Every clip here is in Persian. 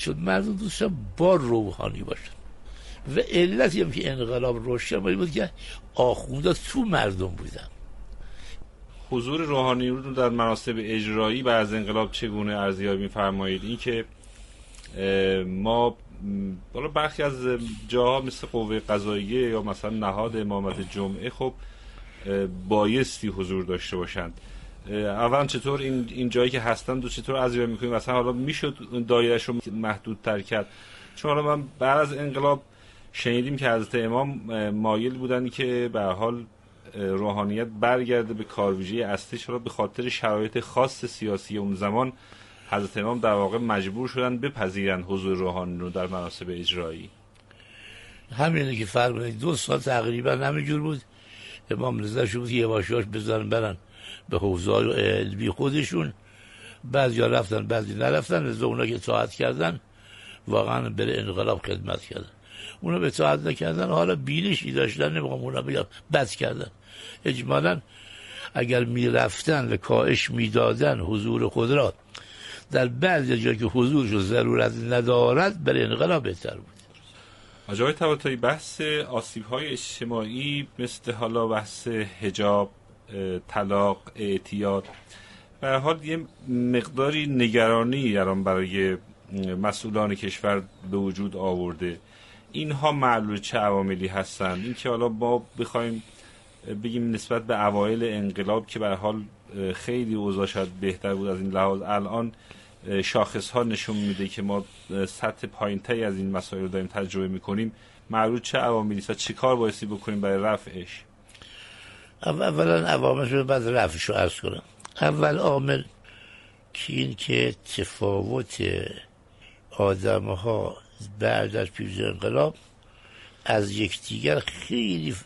چون مردم دوستان با روحانی باشن و علتی هم که انقلاب روشن بود که آخونده تو مردم بودن. حضور روحانی رو در مناصب اجرایی بعد از انقلاب چگونه ارزیابی می‌فرمایید؟ این که ما بالا برخی از جاها مثل قوه قضاییه یا مثلا نهاد امامت جمعه خب بایستی حضور داشته باشند. اولا چطور این جایی که هستن دو چطور ارزیابی می‌کنید؟ مثلا حالا میشد دایره‌اش رو محدودتر کرد؟ چون حالا من بعد از انقلاب شنیدیم که حضرت امام مایل بودن که به هر حال روحانیت برگرده به کارویژه اصلیش، را به خاطر شرایط خاص سیاسی اون زمان حضرت امام در واقع مجبور شدن بپذیرن حضور روحانی رو در مناصب اجرایی. همینه که فرمودید 2 سال تقریبا همینجور بود. امام رضا شد که یواشاش بزنن برن به حوزه‌های علمی خودشون، بعضیا رفتن بعضی نرفتن. از اونا که اطاعت کردن واقعا بر انقلاب خدمت کردن، اونا به اطاعت نکردن حالا بینشی داشتن، نمیخوام اونا بگم بد کردن. اجمالا اگر میرفتن و کاهش میدادن حضور خود را در بعضی جایی که حضورش ضرورت ندارد برای انقلاب بهتر بود. آقای طباطبایی، بحث آسیب‌های اجتماعی مثل حالا بحث حجاب، طلاق، اعتیاد به هر حال یه مقداری نگرانی الان برای مسئولان کشور به وجود آورده. اینها معلول چه عواملی هستند؟ این که حالا ما بخوایم بگیم نسبت به اوایل انقلاب که به هر حال خیلی اوضاع شاید بهتر بود از این لحاظ، الان شاخص‌ها نشون میده که ما سطح پایین‌تری از این مسائل رو داریم تجربه می‌کنیم. معلول چه عواملی است؟ چه کار بایستی بکنیم برای رفعش؟ اولا عواملش رو بعد رفعش رو عرض کنم. اول عامل که تفاوت آدم‌ها بعد از پیروزی انقلاب از یکدیگر خیلی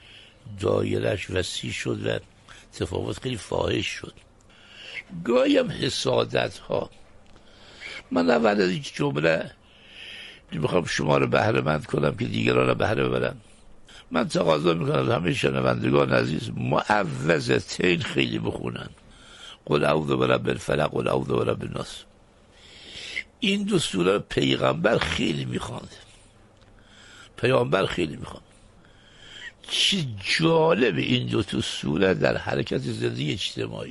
دایرش وسیع شد و تفاوت خیلی فاحش شد. گاهی هم حسادت ها. من اول از این جمله میخوام شما رو بهره مند کنم که دیگران رو بهره ببرن. من تقاضا میکنم از همه شنوندگان عزیز معوذتین خیلی بخونن، قل اعوذ برب الفلق قل اعوذ برب الناس. این 2 سوره پیغمبر خیلی میخواند، پیغمبر خیلی میخواند. چه جالب این 2 سوره در حرکت زندگی اجتماعی.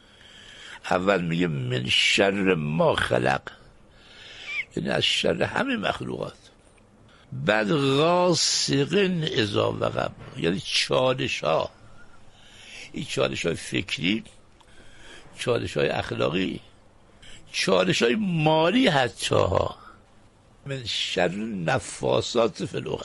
اول میگه من شر ما خلق، یعنی از شر همه مخلوقات. بعد غاسق اذا وقب، یعنی چالش ها، این چالش های فکری، چالش های اخلاقی، چالش های مالی حتی ها. من شر نفاسات فی العقد،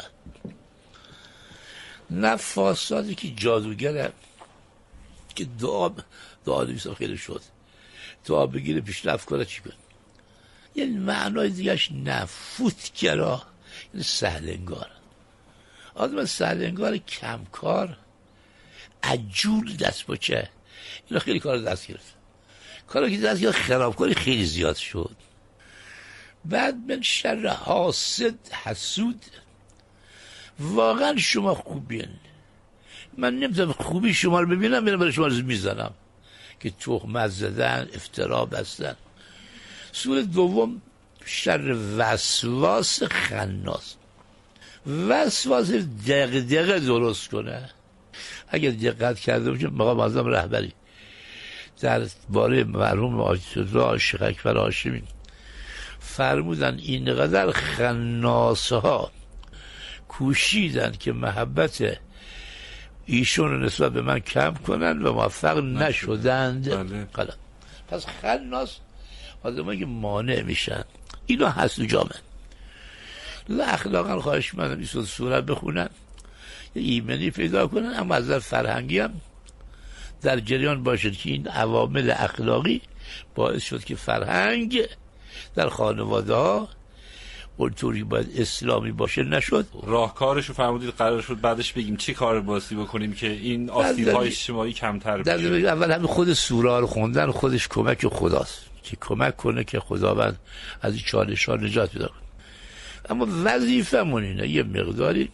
نفاساتی که جادوگره که دعا دویسا خیلی شد دعا بگیره پیشرفت کنه چی کن. یعنی معنای دیگهش نفوتگرا، یعنی سهلنگار. آدم سهلنگار، کمکار، عجول، دست بچه. اینا خیلی کار دست گرفت. کاری که دست گرفت خرابکاری خیلی زیاد شد. بعد من شر حاسد، حسود. واقعا شما خوبین، من نمیتونم خوبی شما رو ببینم میرم برای شما رو میزنم که تهمت زدن، افترا بستن. سوره دوم شر وسواس خناس. وسواس دغدغه درست کنه. اگر دقت کرده باشیم مقام اعظم رهبری در باره مرحوم آیت الله شیخ اکبر هاشمی فرمودن اینقدر خناسه ها کوشیدن که محبت ایشون رو نسبت به من کم کنن و موفق نشدند. بله. پس خناس آدمایی که مانع میشن اینا هست تو جامعه. اخلاقا خواهش منم این سوره بخونن، یه ایمنی پیدا کنن، اما از نظر فرهنگی هم در جریان باشد که این عوامل اخلاقی باعث شد که فرهنگ در خانواده ها اونطوری باید اسلامی باشه نشد. راهکارشو فرمودید قرار شد بعدش بگیم چی کار بایستی بکنیم که این آسیب‌های اجتماعی کمتر بشه. اول همین خود سوره ها رو خوندن خودش کمک خداست که کمک کنه که خداوند از این چالش‌ها نجات پیدا کنه. اما وظیفمون اینه یه مقداری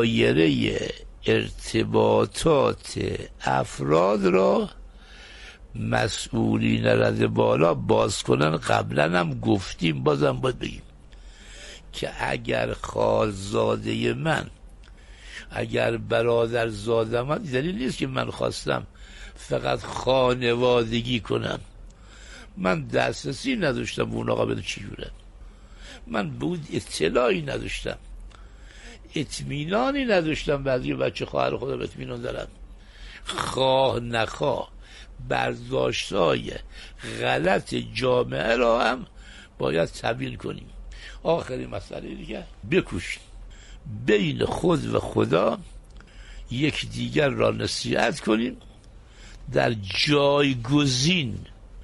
دایره ارتباطات افراد را مسئولین رده بالا باز کنن. قبلا هم گفتیم، بازم باید بگیم که اگر خالزاده من، اگر برادرزاده من، دلیل نیست که من خواستم فقط خانوادگی کنم. من دسترسی نداشتم به اون آقا بده چی جوره، من بود اطلاعی نداشتم، اطمینانی نداشتم بعضی بچه خواهر خودم اطمینان دارم. خواه نخواه برداشتای غلط جامعه را هم باید تبیین کنیم. آخرین مسئله دیگه، بکوشیم بین خود و خدا یک دیگر را نصیحت کنیم در جایگزین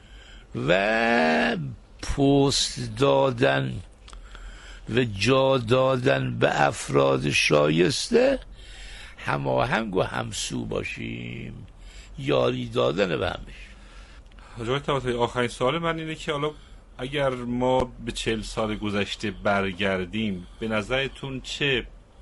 و پست دادن و جا دادن به افراد شایسته هماهنگ و همسو باشیم، یاری دادن به همش. حاج طباطبایی، آخرین سوال من اینه که حالا اگر ما به 40 سال گذشته برگردیم، به نظرتون چه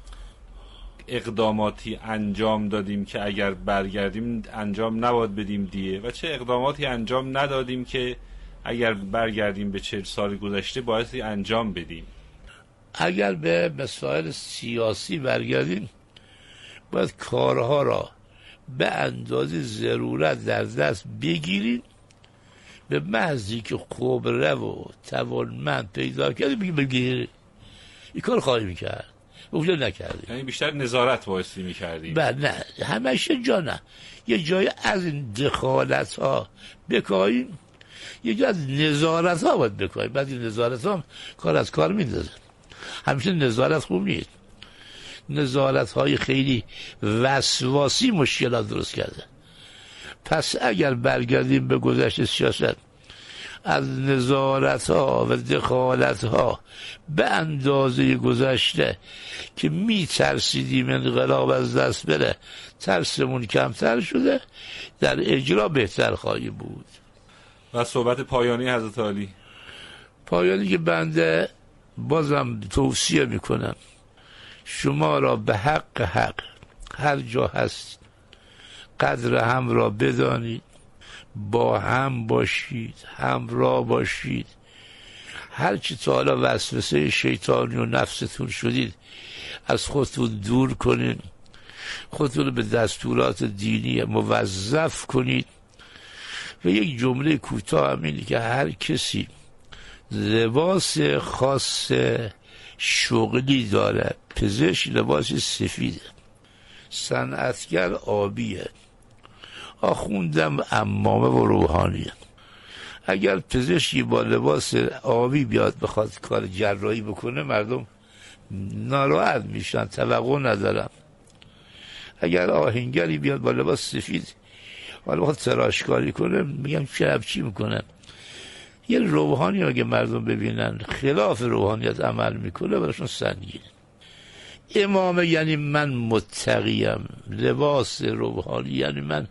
اقداماتی انجام دادیم که اگر برگردیم انجام نباید بدیم دیگه، و چه اقداماتی انجام ندادیم که اگر برگردیم به 40 سال گذشته بایستی انجام بدیم؟ اگر به مسائل سیاسی برگردیم، باید کارها را به اندازه ضرورت در دست بگیریم. به محضی که خبره و توانمند پیدا کردیم بگیر این کار خواهی میکرد، اونجا نکردیم. یعنی بیشتر نظارت بایستی میکردیم؟ بله، نه همیشه جا نه، یه جای از این دخالت ها بکاییم، یه جای از نظارت ها باید بکاییم. بعد این نظارت ها کار از کار میندازه. همیشه نظارت خوب نیست، نظارت های خیلی وسواسی مشکلات درست کرده. پس اگر برگردیم به گذشته سیاست، از نظارت ها و دخالت ها به اندازه گذشته که می ترسیدیم انقلاب از دست بره، ترسمون کمتر شده، در اجرا بهتر خواهی بود. و صحبت پایانی حضرت عالی؟ پایانی که بنده بازم توصیه میکنم شما را به حق هر جا هست قدر هم را بدانید، با هم باشید، همراه باشید. هرچی تا حالا وسوسه شیطانی و نفستون شدید از خودتون دور کنید، خودتون به دستورات دینی موظف کنید. و یک جمله کوتاه هم اینه که هر کسی لباس خاص شغلی داره. پزشک لباس سفیده، صنعتگر آبیه، آخوندم عمامه و روحانیه. اگر پزشکی با لباس آبی بیاد بخواد کار جراحی بکنه، مردم ناراحت میشن، توقع ندارم. اگر آهنگری بیاد با لباس سفید حالا بخواد تراشکاری کنه، میگم چی میکنه. یه روحانی اگه مردم ببینن خلاف روحانیت عمل میکنه، براشون سنگینه. امامه یعنی من متقیم، لباس روحانی یعنی من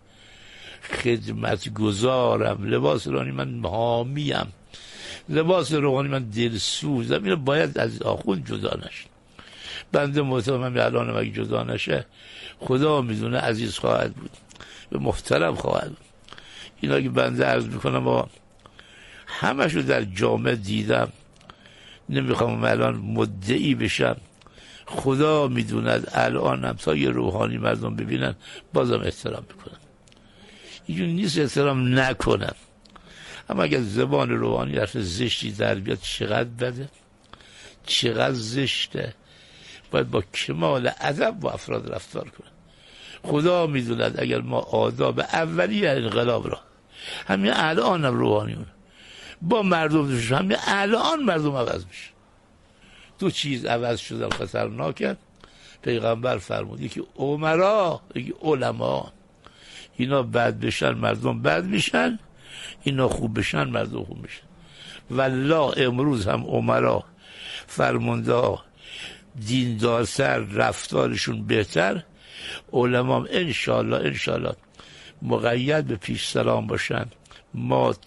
خدمت گذارم، لباس روحانی من حامیم، لباس روحانی من دلسوزم. اینو باید از آخوند جدا نشه. بنده معتقدم الان اگه جدا نشه، خدا میدونه عزیز خواهد بود و محترم خواهد بود. اینا که بنده عرض میکنم و همشو در جامعه دیدم، نمیخوام الان مدعی بشم، خدا میدوند الان هم تا یه روحانی مردم ببینن بازم احترام میکنن. اینجور نیست احترام نکنن، اما اگر زبان روحانی حرف زشتی در بیاد چقدر بده، چقدر زشته. باید با کمال ادب با افراد رفتار کنن. خدا میدوند اگر ما آداب اولیه انقلاب را همین الان هم روحانیون با مردم داشتن، همین الان مردم عوض میشه. دو چیز عوض شدن خطرناکه. پیغمبر فرمود یکی امرا، یکی علما. اینا بد بشن مردم بد میشن، اینا خوب بشن مردم خوب میشن. والله امروز هم امرا، فرمانده، دیندارتر، رفتارشون بهتر، علما هم انشالله مقید به پیش سلام باشن. ما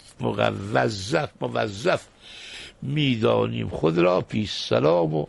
موظف میدانیم خود را پیش سلام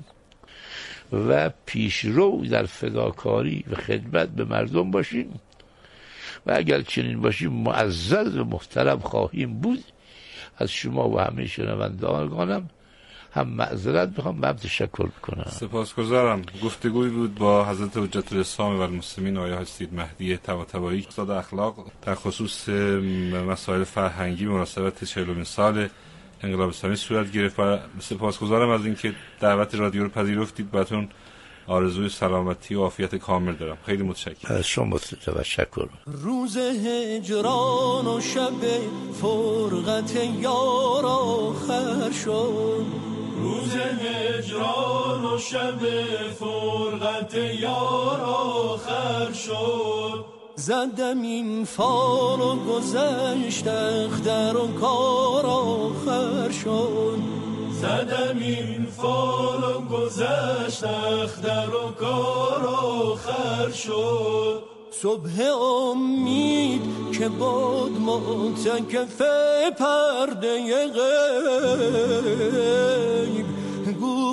و پیش رو در فداکاری و خدمت به مردم باشیم. و اگر چنین باشیم معزز و محترم خواهیم بود. از شما و همه شنوندگانم هم معذرت میخوام و هم تشکر میکنم. سپاسگزارم. گفتگوی بود با حضرت حجت الاسلام و المسلمین آیه حاج سید مهدی طباطبایی، استاد اخلاق، در خصوص مسائل فرهنگی مناسبت 40مین سال انقلاب اسلامی صورت گرفت. و سپاسگزارم از اینکه دعوت رادیو رو پذیرفتید. براتون آرزوی سلامتی و عافیت کامل دارم. خیلی متشکرم. از شما تشکر. روز هجران و شب فرقت یار آخر شد، روز هجران و شب فرقت یار آخر شد. زدم این فال و گذشت اختر و کار آخر شد، زدم این فال و گذشت اختر و کار آخر شد. صبح امید که بود معتکف پرده غیب، گو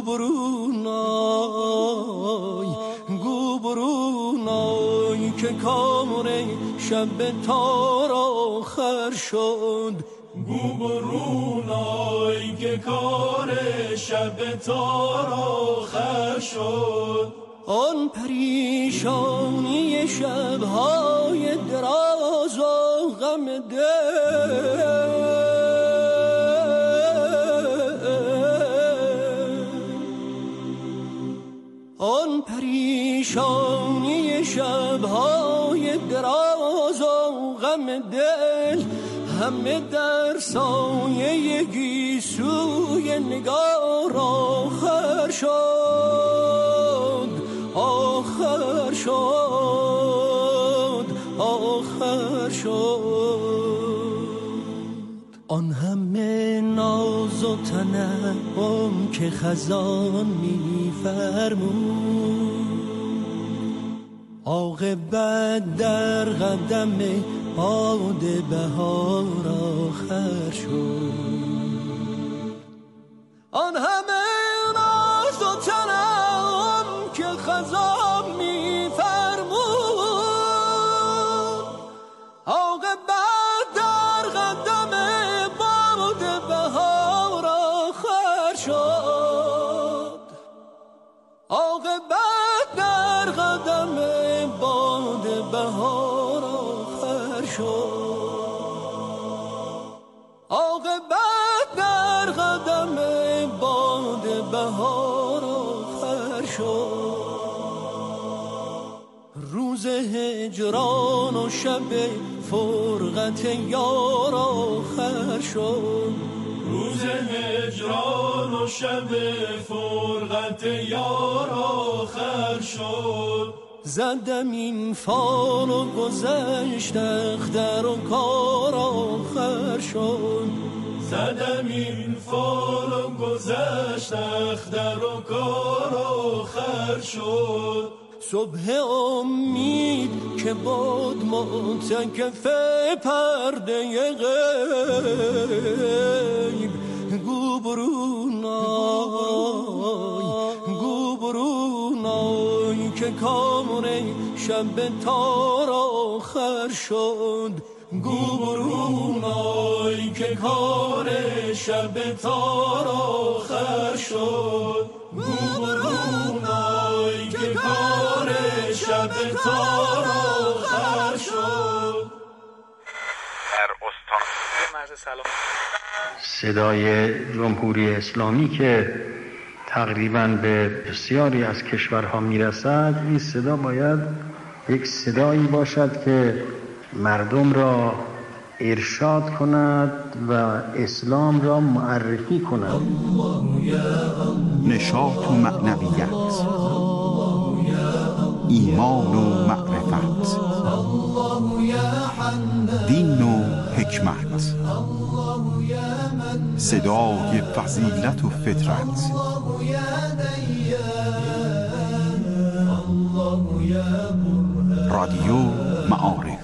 برونای گو برونای که کار شب تار آخر شد، گو برونای که کار شب تار آخر شد. آن پریشانی شب‌های دراز و غم دل، آن پریشانی شب‌های دراز و غم دل، همه در سایه گیسوی نگار آخر شد، آخر شد، آخر شد. آن همه ناز و تنعم که خزان می‌فرمود، عاقبت در قدم باد بهار آخر شد. آن همه ناز و تنعم که خزان می‌فرمود، عاقبت در قدم باد بهار آخر شد، عاقبت در قدم باد بهار آخر شد، عاقبت در قدم باد بهار آخر شد. روز هجران و شب فرقت یار آخر شد، روز هجران و شب فرقت یار آخر شد. زدم این فال و گذشت اختر و کار آخر شد، زدم این فال و گذشت اختر و کار آخر شد. صبح امید که بود معتکف پرده غیب، گو برونای گو برونای که کار شب تار آخر شد، گو برونای که کار شب تار آخر شد، گو برونای که کار شب تار آخر شد. در استان مرز سلام صدای جمهوری اسلامی که تقریباً به بسیاری از کشورها میرسد، این صدا باید یک صدایی باشد که مردم را ارشاد کند و اسلام را معرفی کند. نشاط و معنویت، ایمان و معرفت، دین و حکمت، صدای فضیلت و فطرت، رادیو معارف.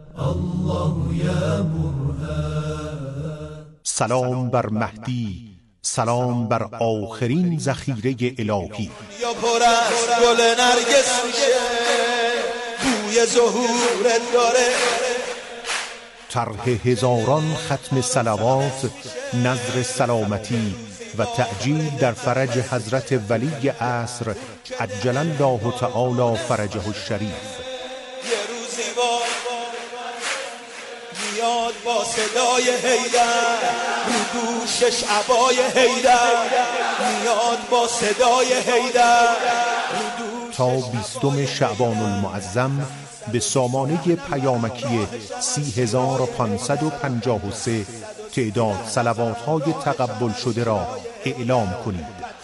سلام بر مهدی سلام بر آخرین ذخیره الهی. یا پر از گل نرگس میشه، بوی ظهورت داره. طرح هزاران ختم صلوات، نذر سلامتی و تعجیل در فرج حضرت ولی عصر عجل الله تعالی فرجه الشریف. یه روزی میاد با صدای حیدر، رو دوشش عبای حیدر، میاد با صدای حیدر. تا 20 شعبان المعظم به سامانه پیامکی 3553 تعداد صلوات‌های تقبل شده را اعلام کنید.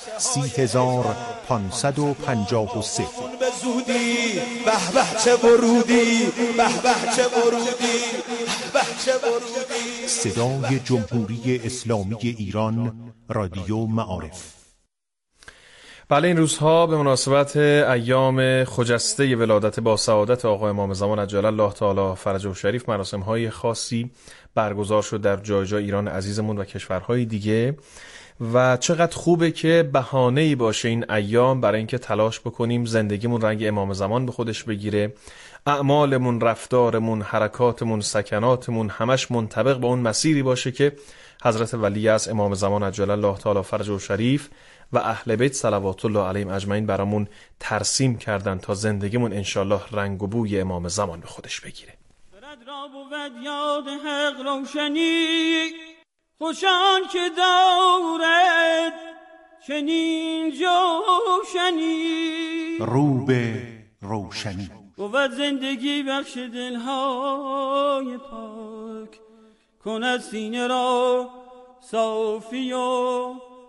3553. به زودی به به چه ورودی، به به چه ورودی، به چه ورودی. صدای جمهوری اسلامی ایران، رادیو معارف. بله، این روزها به مناسبت ایام خجسته ولادت با سعادت آقا امام زمان عجل الله تعالی فرجه الشریف مراسم‌های خاصی برگزار شد در جای جای ایران عزیزمون و کشورهای دیگه و چقدر خوبه که بهانه‌ای باشه این ایام برای اینکه تلاش بکنیم زندگیمون رنگ امام زمان به خودش بگیره، اعمالمون، رفتارمون، حرکاتمون، سکناتمون همش منطبق با اون مسیری باشه که حضرت ولی از امام زمان عجل الله تعالی فرجه الشریف و اهل بیت صلوات الله علیهم اجمعین برامون ترسیم کردن تا زندگیمون انشالله رنگ و بوی امام زمان به خودش بگیره. را بود یاد حق روشنی، خوشان که دارد چنین جوشنی. رو به روشنی بود زندگی بخش دلهای پاک، کند سینه را صافی و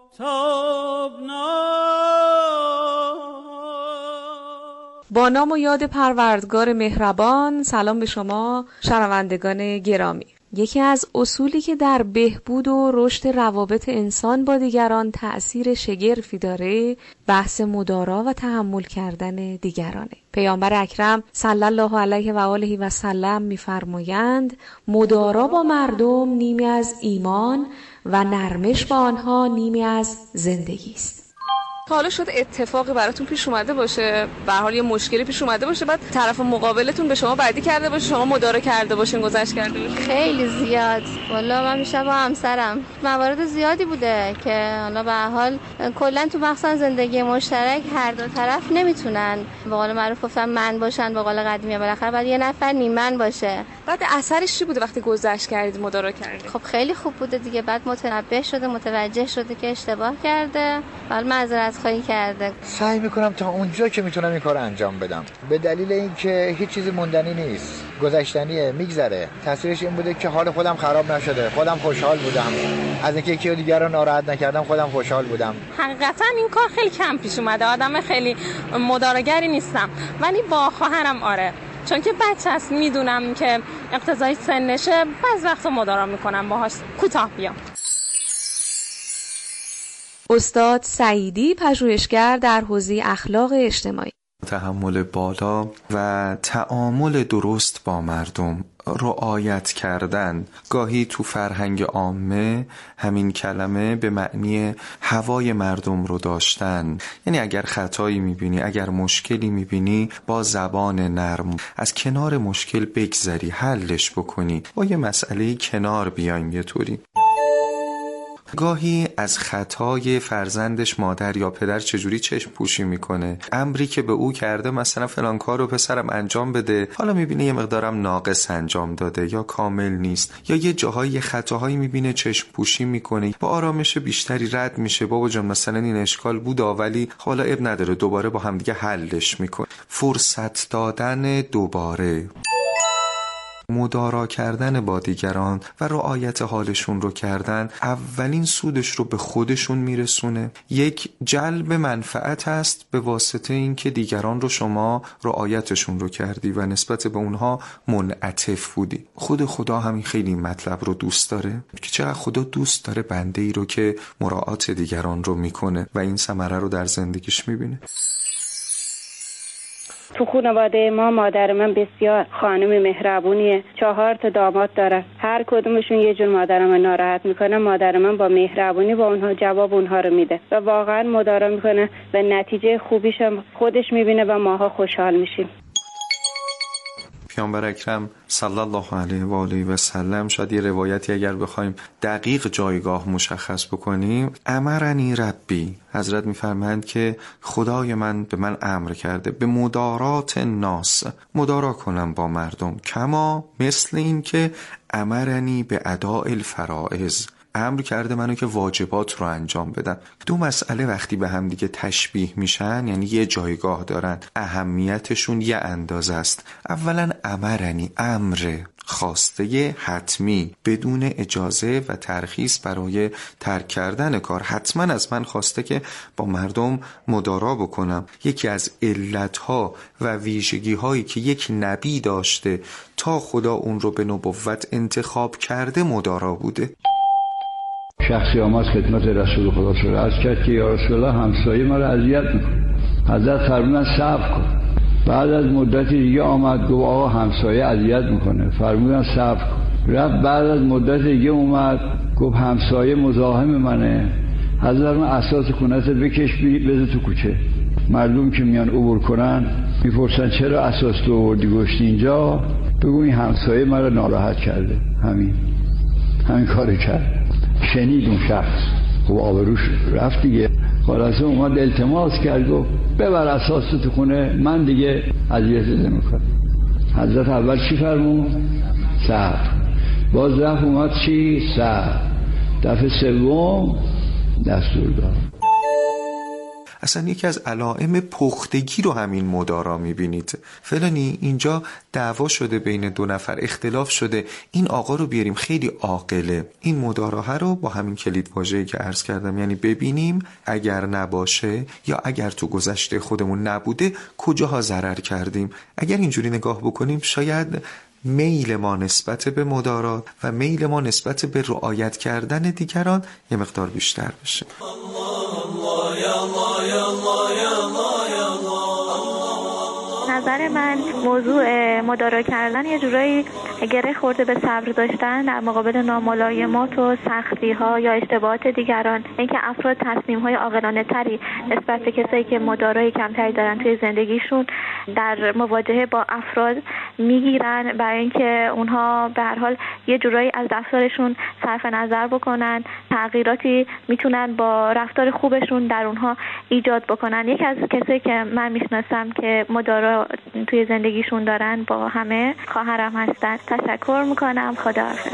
با نام و یاد پروردگار مهربان. سلام به شما شنوندگان گرامی. یکی از اصولی که در بهبود و رشد روابط انسان با دیگران تأثیر شگرفی داره، بحث مدارا و تحمل کردن دیگرانه. پیامبر اکرم صلی الله علیه و آله و سلم می‌فرمایند مدارا با مردم نیمی از ایمان و نرمش با آنها نیمی از زندگی است. حالا شد اتفاقی براتون پیش اومده باشه، به هر حال یه مشکلی پیش اومده باشه، بعد طرف مقابلتون به شما بدی کرده باشه، شما مدارا کرده باشین، گذشت کرده باشین؟ خیلی زیاد. والا من میشه با همسرم موارد زیادی بوده که حالا به هر حال کلا تو مخصوصا زندگی مشترک هر دو طرف نمیتونن به قول معروف گفتم من باشن، به قول قدیمی بالاخره باید یه نفر نیمن باشه. بعد اثرش چی بوده وقتی گذشت کردید، مدارا کردید؟ خب خیلی خوب بوده دیگه. بعد متنبه شده، متوجه شده که اشتباه کرده، بعد معذرت خواهی کرده. سعی میکنم تا اونجا که میتونم این کارو انجام بدم، به دلیل اینکه هیچ چیزی موندنی نیست، گذشتنیه، میگذره. تاثیرش این بوده که حال خودم خراب نشده، خودم خوشحال بودم از اینکه یکی دیگر رو ناراحت نکردم، خودم خوشحال بودم. حقیقتا این کار خیلی کم پیش اومده، آدم خیلی مداراگری نیستم، ولی با خواهرم آره، چون که بچه است، میدونم که اقتضای سنشه، بعض وقتا مدارا میکنم باهاش کوتاه بیام. استاد سعیدی، پژوهشگر در حوزه اخلاق اجتماعی. تحمل بالا و تعامل درست با مردم، رعایت کردن. گاهی تو فرهنگ عامه همین کلمه به معنی هوای مردم رو داشتن، یعنی اگر خطایی میبینی، اگر مشکلی میبینی، با زبان نرم از کنار مشکل بگذری، حلش بکنی، با یه مسئله کنار بیایم. یه طوری گاهی از خطای فرزندش مادر یا پدر چجوری چشم پوشی میکنه، امری که به او کرده مثلا فلان کارو پسرم انجام بده، حالا میبینه یه مقدارم ناقص انجام داده یا کامل نیست، یا یه جاهای خطاهایی میبینه چشم پوشی میکنه، با آرامش بیشتری رد میشه، بابا جان مثلا این اشکال بود ولی حالا اب نداره، دوباره با همدیگه حلش میکنه. فرصت دادن دوباره، مدارا کردن با دیگران و رعایت حالشون رو کردن، اولین سودش رو به خودشون میرسونه. یک جلب منفعت هست به واسطه اینکه دیگران رو شما رعایتشون رو کردی و نسبت به اونها منعطف بودی. خود خدا همین خیلی مطلب رو دوست داره که چقدر خدا دوست داره بنده ای رو که مراعات دیگران رو میکنه و این ثمره رو در زندگیش میبینه. تو خانواده ما مادر من بسیار خانم مهربونیه، 4 داماد داره، هر کدومشون یه جور مادر من ناراحت میکنه، مادر من با مهربونی با اونها جواب اونها رو میده و واقعا مدارا میکنه و نتیجه خوبیش هم خودش میبینه و ماها خوشحال میشیم. پیامبر اکرم صلی الله علیه و آله و سلم، شاید یه روایتی اگر بخوایم دقیق جایگاه مشخص بکنیم، امرنی ربی، حضرت میفرمایند که خدای من به من امر کرده به مدارات الناس، مدارا کنم با مردم، کما مثل این که امرنی به اداء الفرائض، امر کرده منو که واجبات رو انجام بدم. دو مسئله وقتی به هم دیگه تشبیه میشن، یعنی یه جایگاه دارن، اهمیتشون یه اندازه است. اولا امرنی، امر خواسته حتمی بدون اجازه و ترخیص برای ترک کردن کار، حتما از من خواسته که با مردم مدارا بکنم. یکی از علتها و ویژگی‌هایی که یک نبی داشته تا خدا اون رو به نبوت انتخاب کرده مدارا بوده. شخصی آمد خدمت رسول خدا شده عرض کرد که یا رسول الله همسایه ما رو اذیت میکنه. حضرت فرمودن صبر کن. بعد از مدتی دیگه آمد گفت آقا همسایه اذیت میکنه. فرمودن صبر کن. رفت بعد از مدت دیگه اومد گفت همسایه مزاحم منه. حضرت من اساس خونت بکش بذار تو کوچه. مردم که میان عبور کنن میپرسن چرا اساس تو آوردی گشتی اینجا؟ بگو این همسایه ما رو ناراحت کرده. همین کاری کرد. شنید اون شخص خب آبروش رفت دیگه. خلاصه اومد التماس کرد گفت ببر اساس تو خونه، من دیگه اذیتت نمیکنم. حضرت اول چی فرمود؟ صبر. باز رفت اومد چی؟ صبر. دفعه سوم دستور داد. اصلا یکی از علائم پختگی رو همین مدارا میبینید. فلانی اینجا دعوا شده بین دو نفر، اختلاف شده، این آقا رو بیاریم خیلی عاقله. این مدارا رو با همین کلید واژه‌ای که عرض کردم، یعنی ببینیم اگر نباشه یا اگر تو گذشته خودمون نبوده کجاها ضرر کردیم. اگر اینجوری نگاه بکنیم شاید میل ما نسبت به مدارا و میل ما نسبت به رعایت کردن دیگران یه مقدار بیشتر بشه. نظر من موضوع مدارا کردن یه جورایی گره خورده به صبر داشتن در مقابل ناملایمات و سختی ها یا اشتباهات دیگران. اینکه افراد تصمیم های عاقلانه تری نسبت به کسایی که مدارای کمتری دارن توی زندگیشون در مواجهه با افراد میگیرن، برای اینکه اونها به هر حال یه جورایی از رفتارشون صرف نظر بکنن، تغییراتی میتونن با رفتار خوبشون در اونها ایجاد بکنن. یکی از کسایی که من میشناسم که مدارا توی زندگیشون دارن با همه خواهرم هستن. تشکر میکنم. خداحافظ.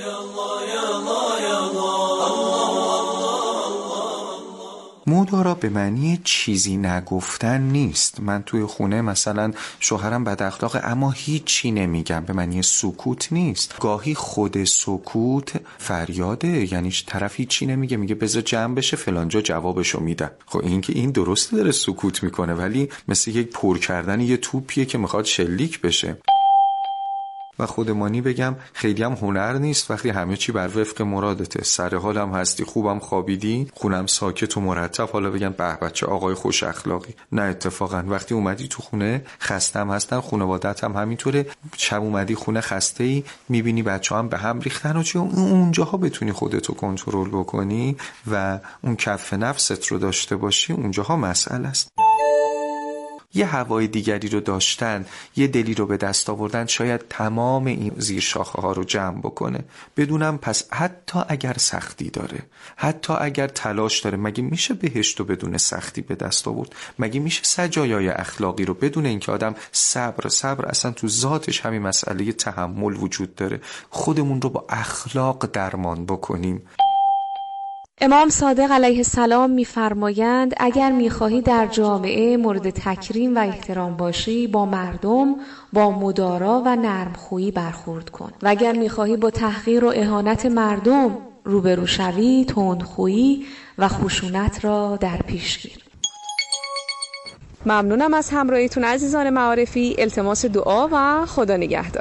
مدارا به معنی چیزی نگفتن نیست. من توی خونه مثلا شوهرم بد اخلاقه اما هیچی نمیگم، به معنی سکوت نیست. گاهی خود سکوت فریاده، یعنی طرف هیچی نمیگه، میگه بذار جمع بشه فلانجا جوابشو میدم. خب این درسته داره سکوت میکنه، ولی مثل یک پر کردن یه توپیه که میخواد شلیک بشه. و خودمانی بگم خیلی هم هنر نیست وقتی همه چی بر وفق مرادته، سر حالم هستی، خوبم خوابیدی، خونم ساکت و مرتب، حالا بگم به بچه آقای خوش اخلاقی. نه، اتفاقا وقتی اومدی تو خونه خستم هستن، خانواده‌ت هم همینطوره، شب اومدی خونه خسته ای، میبینی بچه‌ها هم به هم ریختن و چی، اونجاها بتونی خودتو کنترل بکنی و اون کف نفست رو داشته باشی، اونجاها مسئله است. یه هوای دیگری رو داشتن، یه دلی رو به دست آوردن، شاید تمام این زیر شاخه ها رو جمع بکنه. بدونم پس حتی اگر سختی داره، حتی اگر تلاش داره، مگه میشه بهشت رو بدون سختی به دست آورد؟ مگه میشه سجایای اخلاقی رو بدون اینکه آدم صبر اصلا تو ذاتش همین مسئله تحمل وجود داره، خودمون رو با اخلاق درمان بکنیم. امام صادق علیه السلام می‌فرمایند اگر می‌خواهی در جامعه مورد تکریم و احترام باشی، با مردم با مدارا و نرمخویی برخورد کن و اگر می‌خواهی با تحقیر و اهانت مردم روبرو شوی، تندخویی و خشونت را در پیش گیر. ممنونم از همراهیتون عزیزان معارفی. التماس دعا و خدا نگهدار.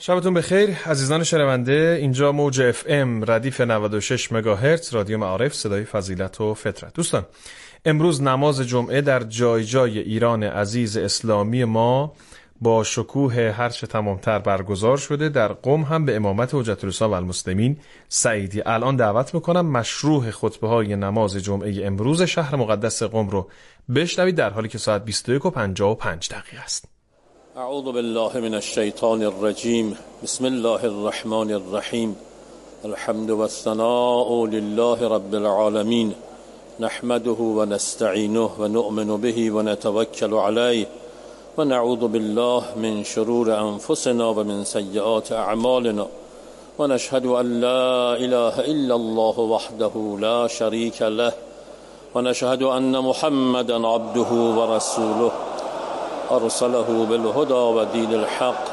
شبتون بخیر عزیزان شنونده. اینجا موج FM ردیف 96 مگاهرتز رادیو معارف، صدای فضیلت و فطرت. دوستان، امروز نماز جمعه در جای جای ایران عزیز اسلامی ما با شکوه هرچه تمامتر برگزار شده. در قم هم به امامت حجت الاسلام و المسلمین سعیدی. الان دعوت میکنم مشروح خطبه های نماز جمعه امروز شهر مقدس قم رو بشنوید، در حالی که ساعت 21:55 است. اعوذ بالله من الشیطان الرجیم. بسم الله الرحمن الرحیم. الحمد والثناء لله رب العالمین. نحمده و نستعینه و نؤمن به و نتوکل علیه و نعوذ بالله من شرور انفسنا و من سیئات اعمالنا و نشهد ان لا اله الا الله وحده لا شریک له و نشهد ان محمدا عبده و رسوله ارسله بالهدى و دین الحق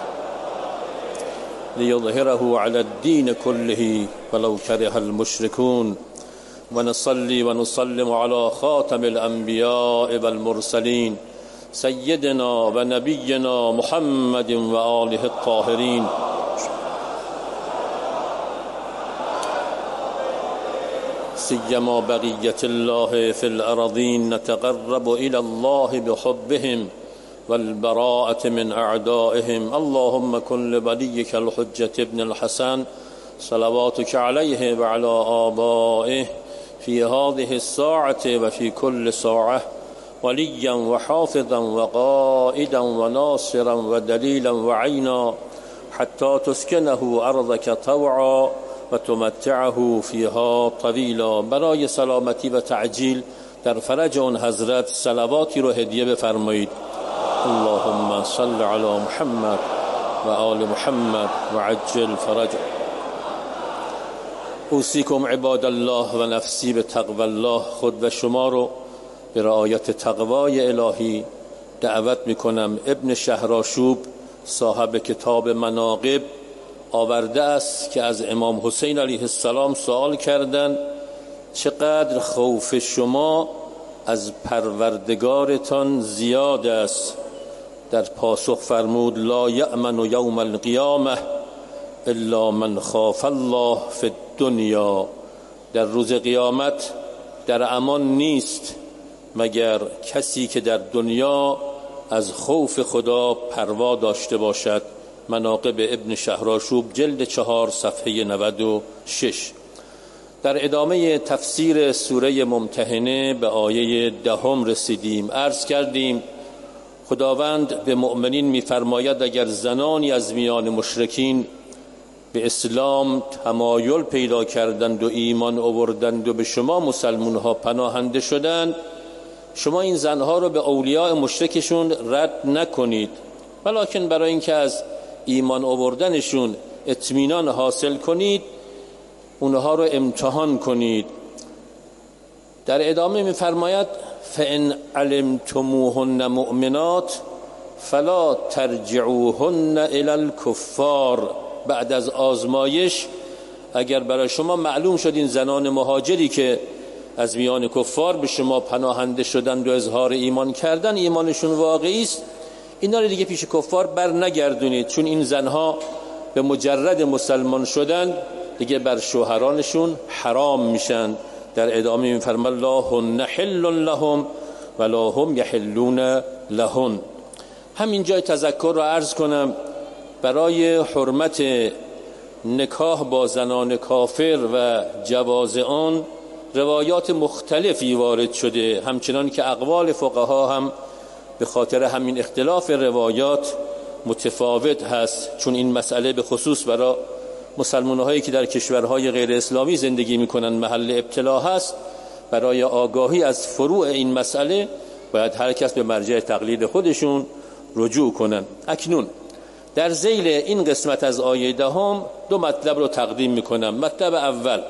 لیظهره علی الدین کله ولو کره المشركون و نصلی و نسلم علی خاتم الانبیاء والمرسلین سیدنا و نبینا محمد و آله الطاهرین سیما بقیت الله فی الارضین نتقرب الى الله بحبهم والبراءة من اعدائهم. اللهم كن لوليك الحجة ابن الحسن صلواتك عليه وعلى آبائه في هذه الساعة وفي كل ساعة وليا وحافظا وقائدا وناصرا ودليلا وعينا حتى تسكنه أرضك طوعا وتمتعه فيها طويلا. برای سلامتی و تعجیل در فرج اون حضرت صلواتی رو هدیه بفرمایید. اللهم صل على محمد و آل محمد و عجل فرج. اوصیکم عباد الله و نفسی به تقوی الله. خود و شما رو به رعایت تقوای الهی دعوت میکنم. ابن شهرآشوب صاحب کتاب مناقب آورده است که از امام حسین علیه السلام سوال کردند چقدر خوف شما از پروردگارتان زیاد است؟ در پاسخ فرمود لا یأمن یوم القیامه الا من خاف الله فی الدنیا. در روز قیامت در امان نیست مگر کسی که در دنیا از خوف خدا پروا داشته باشد. مناقب ابن شهرآشوب جلد 4 صفحه 96. در ادامه تفسیر سوره ممتحنه به آیه 10 رسیدیم. عرض کردیم خداوند به مؤمنین می‌فرماید اگر زنانی از میان مشرکین به اسلام تمایل پیدا کردند و ایمان آوردند و به شما مسلمان‌ها پناهنده شدند، شما این زنها رو به اولیاء مشرکشون رد نکنید، ولکن برای اینکه از ایمان آوردنشون اطمینان حاصل کنید اونها رو امتحان کنید. در ادامه می‌فرماید فإن علمتموهن مؤمنات فلا ترجعوهن إلى الكفار. بعد از آزمایش اگر برای شما معلوم شد این زنان مهاجری که از میان کفار به شما پناهنده شدند و اظهار ایمان کردن ایمانشون واقعی است، اینا رو دیگه پیش کفار بر نگردونید، چون این زنها به مجرد مسلمان شدن دیگه بر شوهرانشون حرام میشن. در ادامه میفرماید لا هن حل لهم ولا هم یحلون لهن. همین جای تذکر رو عرض کنم برای حرمت نکاح با زنان کافر و جواز آن روایات مختلفی وارد شده، همچنان که اقوال فقها هم به خاطر همین اختلاف روایات متفاوت هست، چون این مسئله به خصوص برای مسلمان‌هایی که در کشورهای غیر اسلامی زندگی می‌کنند محل ابتلا هست. برای آگاهی از فروع این مسئله باید هر کس به مرجع تقلید خودشون رجوع کنند. اکنون در ذیل این قسمت از آیه 10 2 مطلب رو تقدیم می‌کنم. مطلب اول،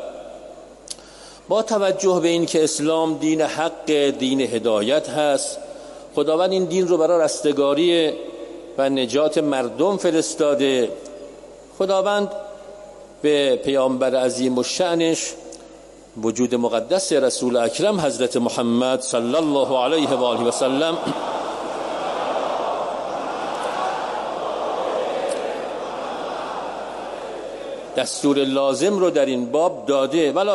با توجه به این که اسلام دین حق، دین هدایت هست، خداوند این دین رو برای رستگاری و نجات مردم فرستاده. خداوند به پیامبر عظیم الشأنش وجود مقدس رسول اکرم حضرت محمد صلی الله علیه و آله و سلم دستور لازم رو در این باب داده.